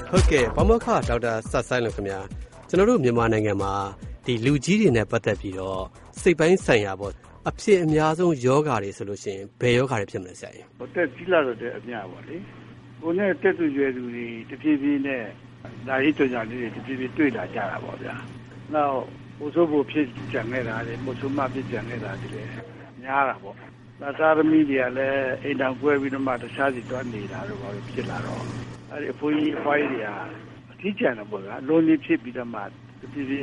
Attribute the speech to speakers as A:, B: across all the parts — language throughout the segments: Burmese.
A: ဟုတ်ကဲ့ပါမောက္ခဒေါက်တာဆတ်ဆိုင်လို့ခင်ဗျာကျွန်တော်တို့မြန်မာနိုင်ငံမှာဒီလူကြီးတွေနဲ့ပတ်သက်ပြီးတော့စိတ်ပိုင်းဆိုင်ရာပေါ့အဖြစ်အများဆုံးယောဂါတွေဆိုလို့ရှိရင်ဘယ်ယောဂါတွေဖြစ်မလဲဆရာကြီး
B: ။တက်ကြီးလာတော့တဲ့အများပါလေ။ကိုယ်နဲ့တက်သူရွယ်သူတွေတဖြည်းဖြည်းနဲ့ဒါရေးကြကြလေးတွေတဖြည်းဖြည်းတွေ့လာကြတာပေါ့ဗျာ။နောက်ဘိုးဆိုးဘိုးဖြစ်ကြံနေတာလေဘိုးဆိုးမဖြစ်ကြံနေတာဒီလေများတာပေါ့။သာသာသမီးတွေကလည်းအိမ်တောင်ကွဲပြီးတော့မှတခြားစီတွန်းနေတာတော့ဘာလို့ဖြစ်လာတော့အဲ့ဒီအဖိုးကြီးအဖွားကြီးတွေကအထီးကျန်တော့ပေါ့ဗျာ။လုံးလေးဖြစ်ပြီးတော့မှတဖြည်းဖြည်း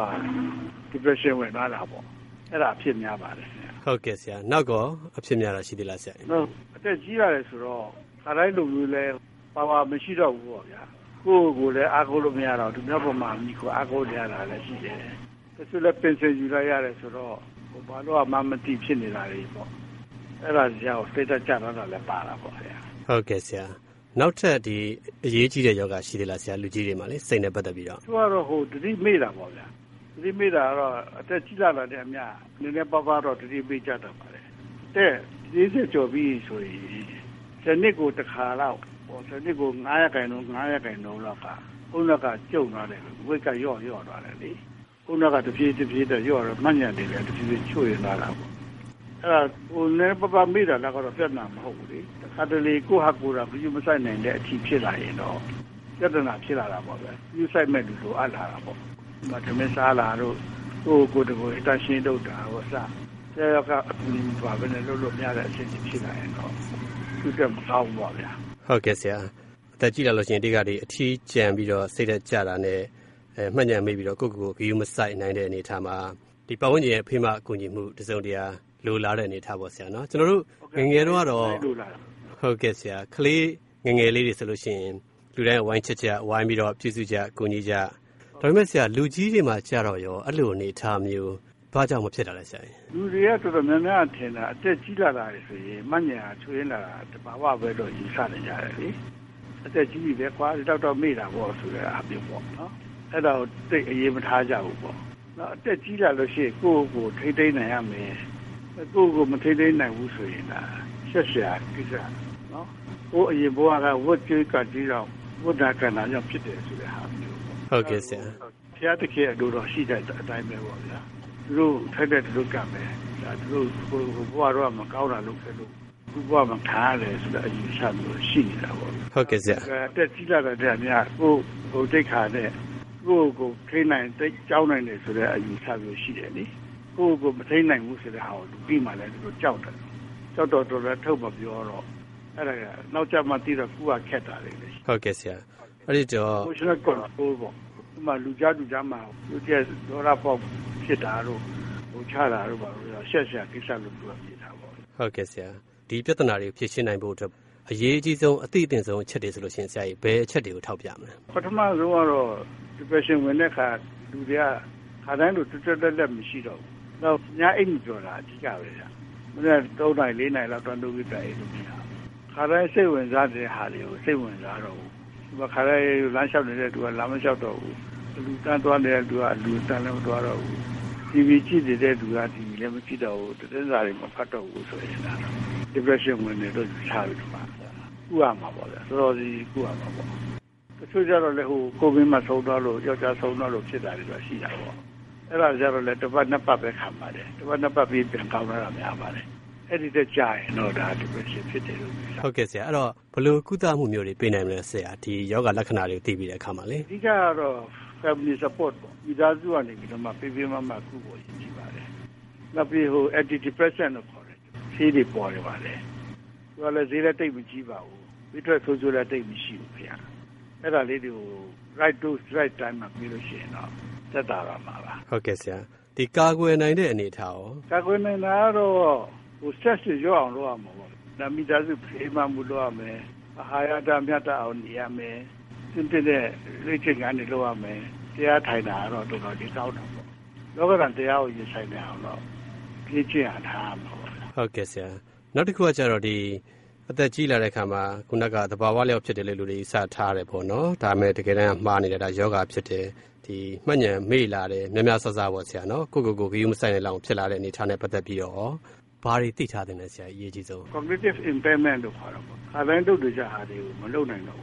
B: depression ဝင်လာတာပေါ့။အဲ့ဒါအဖြစ်များပါတယ်
A: ဟုတ်ကဲ့ဆရာနောက်ကောအဖြစ်များတာရှိသေးလားဆရာ
B: ဟုတ်အသက်ကြီးရတယ်ဆိုတော့ခါတိုင်းလူမျိုးလဲပါဝါမရှိတော့ဘူးပေါ့ဗျာကိုယ့်ကိုယ်လည်းအားကိုးလို့မရတော့သူများပေါ်မှာမိကိုအားကိုးရတာလည်းရှိတယ်တချို့လည်းပင်စင်ယူလိုက်ရတယ်ဆိုတော့ဘာလို့မှမသိဖြစ်နေတာလေပေါ့အဲ့ဒါကြောင့်စိတ်သက်ကြတော့လည်းပါတာပေါ့ဗျာ
A: ဟုတ်ကဲ့ဆရာနောက်ထပ်ဒီအရေးကြီးတဲ့ယောဂရှိသေးလားဆရာလူကြီးတွေမှာလေစိတ်နဲ့ပတ်သက်ပြီးတော့
B: သူကတော့ဟိုတတိမေ့တာပေါ့ဗျာဒီမိတာတော့အသက်ကြီးလာတဲ့အများနည်းနည်းပါးပါးတော့တတိပေးကြတော့ပါတယ်တဲ့40ကျော်ပြီးဆိုရင်စနစ်ကိုတစ်ခါတော့ဟိုစနစ်ကို900လောက်ကခုနကကျုံသွားတယ်ဝိတ်ကရော့သွားတယ်လေခုနကတပြေးတော့ရော့တော့မှညံ့နေတယ်တပြေးချွေလာတာပေါ့အဲ့ဒါဟိုနည်းပါးပါးမိတာကတော့ပြဿနာမဟုတ်ဘူးလေတစ်ခါတလေကိုဟာကိုယ်ကဘူးမဆိုင်နိုင်တဲ့အထီးဖြစ်လာရင်တော့ပြဿနာဖြစ်လာတာပေါ့ဗျာယူဆိုင်မဲ့လူလိုအပ်လာတာပေါ့မသမင်းစားလာတော့ကိုယ်တကိုယ်တရှင်းတော့တာဟောစဆရာကအကူအညီပါပဲနဲ့လို့များတဲ့အချင်းချင်းဖြစ်လာရင်တော့သူကမကောင်းပါဗျာ
A: ဟုတ်ကဲ့ဆရာအသက်ကြီးလာလို့ရှိရင်ဒီကဒီအထီးကျန်ပြီးတော့စိတ်သက်ကြတာနဲ့မှတ်ဉာဏ်မိပြီးတော့ကိုယ့်ကိုယ်ကိုဂရုမစိုက်နိုင်တဲ့အနေအထားမှာဒီပတ်ဝန်းကျင်ရဲ့အဖေမအကူအညီမှုတစုံတရာလိုလားတဲ့အနေအထားပေါ့ဆရာနော်ကျွန်တော်တို့ငယ်တော့ကတော့ဟုတ်ကဲ့ဆရာကလေးငယ်လေးတွေဆိုလို့ရှိရင်လူတိုင်းဝိုင်းချက်ဝိုင်းပြီးတော့ပြုစုကြအကူအညီကြဒါပေမဲ့ဆရာလူကြီးတွေမှာကြာတော့ရောအဲ့လိုအနေထားမျိုးဘာကြောင့်မဖြစ်တာလဲဆရာ
B: လူတွေကတော်တော်များများထင်တာအသက်ကြီးလာတာဆိုရင်မညံချွေးလာတာတဘာဝပဲတော့ယူဆနေကြတယ်လေအသက်ကြီးပြီပဲကွာတော့မေ့တာပေါ့ဆိုတဲ့အဖြစ်ပေါ့နော်အဲ့ဒါကိုသိအရေးမထားကြဘူးပေါ့နော်အသက်ကြီးလာလို့ရှိရင်ကိုယ့်ကိုထိထိနိုင်ရမယ်ကိုယ့်ကိုမထိထိနိုင်ဘူးဆိုရင်လားဆက်ရှာကိစ္စနော်ကိုယ်အရင်ဘဝကဝတ်ကြွေးကကြည့်တော့ဝတ်တာကနာကြောင့်ဖြစ်တယ်ဆိုတဲ့ဟာမျိုး
A: ဟုတ်ကဲ့ဆရာ
B: ဖျားတကယ်အလိုတော်ရှိတဲ့အတိုင်းပဲပေါ့ဗျာသူတို့ထိုက်တဲ့သူတို့ကမယ်ဒါသူတို့ဘဝတော့မကောင်းတာလုပ်ခဲ့လို့သူဘဝမှာခါရတယ်ဆိုတဲ့အယူဆမျိုးရှိနေတာပေါ့
A: ဟုတ်ကဲ့ဆရာ
B: တက်ကြီးလာတဲ့အများကိုတိတ်ခါနဲ့ကိုထိနိုင်တိတ်ကြောင်းနိုင်တယ်ဆိုတဲ့အယူဆမျိုးရှိတယ်လေကိုမထိနိုင်ဘူးဆိုတဲ့ဟာကိုလူပြီးမှလည်းသူတို့ကြောက်တယ်ကြောက်တော့လည်းထုတ်မပြောတော့အဲ့ဒါကနောက်ကျမှသိတော့ကူကခက်တာလေ
A: ဟုတ်ကဲ့ဆရာအဲ့ဒီတော့
B: emotional control ပေါ့ဒီမှာလူကြားမှာလူကျဒေါရပေါက်ဖြစ်တာတော့ဟိုချတာတော့ပါလို့ရှက်ကိစ္စလို့ပြောပြတာပေါ့
A: ဟုတ်ကဲ့ဆရာဒီပြဿနာတွေကိုဖြေရှင်းနိုင်ဖို့အတွက်အရေးကြီးဆုံးအသိအသင်ဆုံးအချက်တွေဆိုလို့ရှိရင်ဆရာကြီးဘယ်အချက်တွေကိုထောက်ပြမလဲ
B: ပထမဆုံးကတော့ depression ဝင်တဲ့အခါလူတွေကခါတိုင်းလိုတွတ်တက်မရှိတော့ဘူးနောက်ညအိမ်ပြောတာအဓိကပဲဗျာမနေ့3နိုင်4နိုင်လောက်တွန်းလို့ပြတယ်လို့ပြောခါတိုင်းစိတ်ဝင်စားတဲ့ဟာတွေကိုစိတ်ဝင်စားတော့ဘူးဒီခါတိုင်းလမ်းလျှောက်နေတဲ့သူကလမ်းမလျှောက်တော့ဘူးလူတန်းသွားနေတဲ့သူကလူတန်းလည်းမသွားတော့ဘူး TV ကြည့်နေတဲ့သူက TV လည်းမကြည့်တော့ဘူးတင်းစားတွေမဖတ်တော့ဘူးဆိုရင်တော့ depression ဝင်နေတော့ချပြီးတော့ကုရမှာပေါ့ဗျာတော်တော်ကြီးကုရမှာပေါ့တချို့ကြတော့လည်းဟိုကိုဗစ်မှာဆုံးသွားလို့ယောက်ျားဆုံးသွားလို့ဖြစ်တာတွေတော့ရှိတာပေါ့အဲ့ဒါကြတော့လည်းတစ်ပတ်နှစ်ပတ်ပဲခံပါတယ်တစ်ပတ်နှစ်ပတ်ပြီးပြန်ကောင်းလာတာများပါတယ်အဲ့ဒီတက်ကြရင်တော့ဒါ depression ဖြစ်တယ်လို့ပြော
A: ဟုတ်ကဲ့ဆရာအဲ့တော့ဘယ်လိုကုသမှုမျိုးတွေပေးနိုင်မလဲဆရာဒီယောဂလက္ခဏာတွေကိုသိပြီးတဲ့အခါမှာလေ
B: အဓိကကတော့ family support ပေါ့မိသားစုကနေပြီးတော့မှပြေးမကုဖို့ရည်ကြည့်ပါတယ်နောက်ပြီးဟို antidepressant လို့ခေါ်တယ်ဆေးတွေပေါ်တယ်ပါတယ်သူကလည်းဈေးလည်းတိတ်မကြီးပါဘူးပြီးတော့ဆိုးလည်းတိတ်မရှိဘူးခင်ဗျာအဲ့ဒါလေးတွေကို right dose right time မှာပြီးလို့ရှိရင်တော့သက်သာပါမှာပါ
A: ဟုတ်ကဲ့ဆရာဒီကာကွယ်နိုင်တဲ့အနေအထားရော
B: ကာကွယ်နိုင်တာတော့ဟို stress ရောအောင်လုပ်ရမှာပေါ့ဒါမိသားစုဖေးမှမှုလုပ်ရမယ်အာဟာရဓာတ်မြတ်အောင်နေရမယ်သင်တဲ့လေ့ကျင့်ခန်းတွေလုပ်ရမယ်တရားထိုင်တာတော့တော်တော်ကြီးကောင်းတာပေါ့လောကဓာတ်တရားကိုရင်ဆိုင်နေအောင်တော့လေ့ကျင့်ရတာမှာပေါ့
A: ဟုတ်ကဲ့ဆရာနောက်တစ်ခုကကျတော့ဒီအသက်ကြီးလာတဲ့ခါမှာခုနကသဘာဝလျောက်ဖြစ်တယ်လို့လူတွေစထားတယ်ပေါ့နော်ဒါပေမဲ့တကယ်တမ်းမှားနေတာဒါယောဂဖြစ်တယ်ဒီမှတ်ဉာဏ်မေ့လာတယ်များများဆဆပေါ့ဆရာနော်ကိုဂရုမစိုက်နိုင်လောက်ဖြစ်လာတဲ့အနေအထားနဲ့ပတ်သက်ပြီးတော့ဘာတွေသိထားတယ်လဲဆရာအရေးကြီးဆုံး
B: cognitive impairment လို့ခေါ်တာပေါ့ခါတိုင်းလုပ်ကြဟာတွေကိုမလုပ်နိုင်တော့ဘူး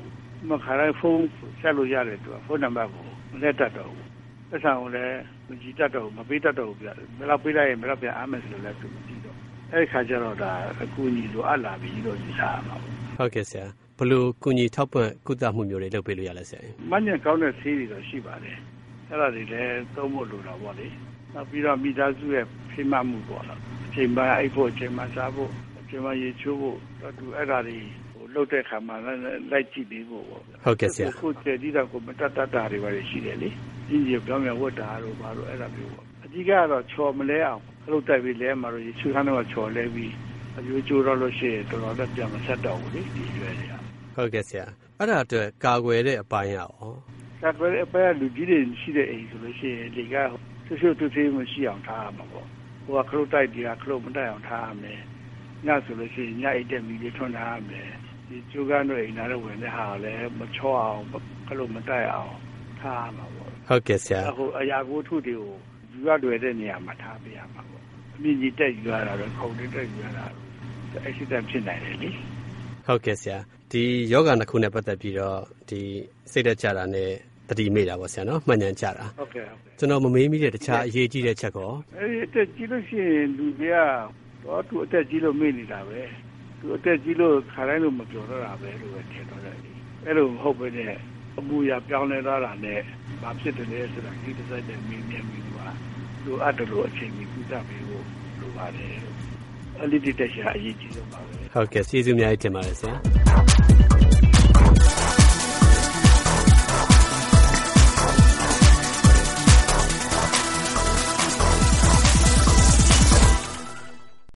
B: မခါတိုင်းဖုန်းဆက်လို့ရတယ်သူကဖုန်းနံပါတ်ကိုမလက်တတ်တော့ဘူးပတ်စံကိုလည်းမကြည့်တတ်တော့ဘူးမပေးတတ်တော့ဘူးပြတယ်ဘယ်တော့ပေးလိုက်ရင်ဘယ်တော့ပြန်အားမယ်ဆိုလည်းသူမကြည့်တော့အဲ့ဒီခါကျတော့ဒါအကူအညီလိုအပ်လာပြီလို့ယူဆရမှာပေါ့
A: ဟုတ်ကဲ့ဆရာဘယ်လိုကူညီထောက်ပံ့ကုသမှုမျိုးတွေလုပ်ပေးလို့ရလဲဆရာ
B: မညံကောင်းတဲ့ဆေးတွေတော့ရှိပါတယ်အဲ့ဒါတွေလည်းသုံးဖို့လိုတာပေါ့လေနောက်ပြီးတော့မိသားစုရဲ့ဖိမမှုပေါ့နော်အချိန်မှအိပ်ဖို့အချိန်မှစားဖို့အချိန်မှရေချိုးဖို့သူအဲ့ဒါတွေလှုပ်တဲ့ခါမှာလိုက်ကြည့်ပေးဖို့ပေါ့
A: ဟုတ်ကဲ့ဆရာ
B: ကိုကျေဒီတော့ကိုမတတ်တာတွေပါရှိတယ်လေဒီကြီးပြောင်းပြန်ဝတ်တာတို့ဘာလို့အဲ့ဒါမျိုးပေါ့အကြီးကတော့ချော်မလဲအောင်လှုပ်တိုက်ပြီးလဲမှာတော့ရေချိုးခန်းတော့ချော်လဲပြီးအပြိုးကျိုးတော့လို့ရှိရင်တော်တော်လည်းပြန်မဆက်တော့ဘူးလေဒီရွယ်တွေက
A: ဟုတ်ကဲ့ဆရာအဲ့ဒါအတွက်ကာကွယ်တဲ့အပိုင်းရော
B: ကာကွယ်တဲ့အပိုင်းလူကြီးတွေရှိတဲ့အိမ်ဆိုလို့ရှိရင်ဒီကဆွတ်ထွေးမရှိအောင်ထားရမှာပေါ့ဟိုကခလုတ်တိုက်တွေကခလုတ်မတိုက်အောင်ထားရမယ်ညဆိုလို့ရှိရင်ညအိတ်တဲ့မီလေးထွန်းထားရမယ်ဒီကျိုးကန်းတို့အိမ်သားတို့ဝင်တဲ့ဟာလည်းမချောအောင်ခလုတ်မတိုက်အောင်ထားရမှာပေါ့
A: ဟုတ်ကဲ့ဆရာ
B: ဟိုအရာကိုထုတွေကိုယူရလွယ်တဲ့နေရာမှာထားပေးရမှာပေါ့အမြင့်ကြီးတက်ယူရတာတော့ခုံတက်ယူရတာaccident ဖြစ်နိုင်တယ်လေ
A: ဟုတ်ကဲ့ဆရာဒီယောဂနှစ်ခုနဲ့ပတ်သက်ပြီးတော့ဒီစိတ်သက်ကြတာနဲ့တတိမိတာပေါ့ဆရာနော်မှန်ဉာဏ်ကြတာ
B: ဟုတ်ကဲ့
A: ကျွန်တော်မမေးမိတဲ့တခြားအရေးကြီးတဲ့ချက်ကော
B: အဲဒီအသက်ကြီးလို့ရှိရင်လူတွေကတော့သူအသက်ကြီးလို့မေ့နေတာပဲသူအသက်ကြီးလို့ခါတိုင်းလို့မပြောတော့တာပဲလို့ပဲထင်တော့တယ်အဲ့လိုမဟုတ်ဘဲနဲ့အမှုရပြောင်းလဲသွားတာနဲ့ဘာဖြစ်တယ်လဲဆိုတာဒီတစ်စိုက်တဲ့မြင်ပြီးသွားလိုအပ်တယ်လို့အချိန်ကြီးကုသပေးဖို့လိုပါတယ်အလီတီတက်ရှာအရေးကြီးဆုံးပါပဲ
A: ဟုတ်ကဲ့ကျေးဇူးအများကြီးတင်ပါတယ်ဆရာ